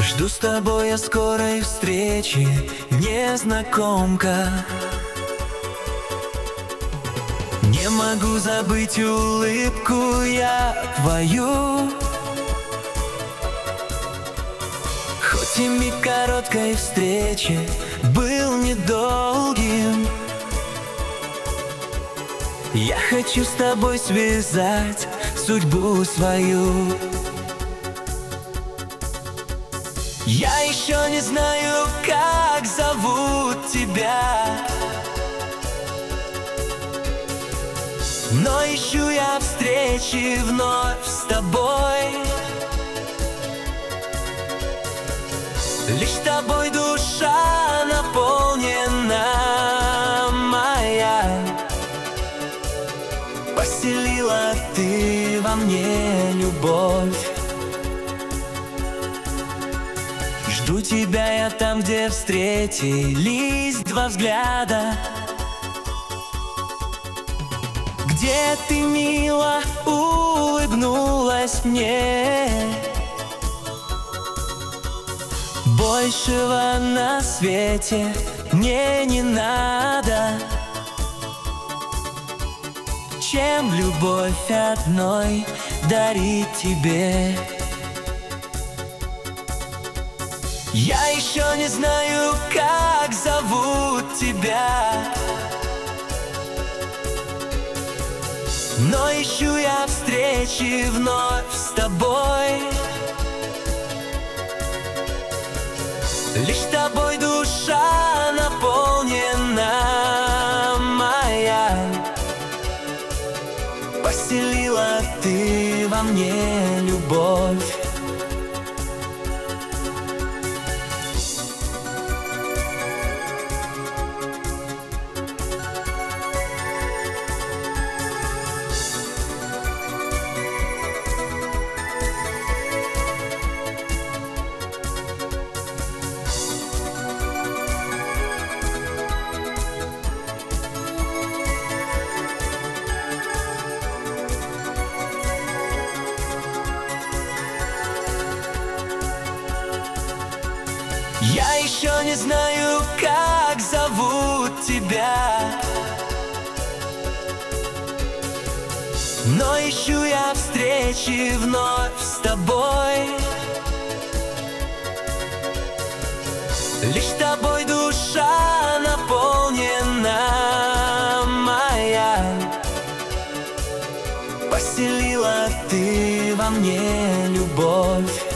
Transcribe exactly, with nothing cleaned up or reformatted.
Жду с тобой я скорой встречи, незнакомка. Не могу забыть улыбку я твою. Хоть и миг короткой встречи был недолгим, я хочу с тобой связать судьбу свою. Я еще не знаю, как зовут тебя, но ищу я встречи вновь с тобой. Лишь тобой душа наполнена моя. Поселила ты во мне любовь. Жду тебя я там, где встретились два взгляда, где ты мило улыбнулась мне. Большего на свете мне не надо, чем любовь одной дарить тебе. Я еще не знаю, как зовут тебя, но ищу я встречи вновь с тобой. Лишь тобой душа наполнена моя. Поселила ты во мне любовь. Я еще не знаю, как зовут тебя, но ищу я встречи вновь с тобой. Лишь тобой душа наполнена моя. Поселила ты во мне любовь.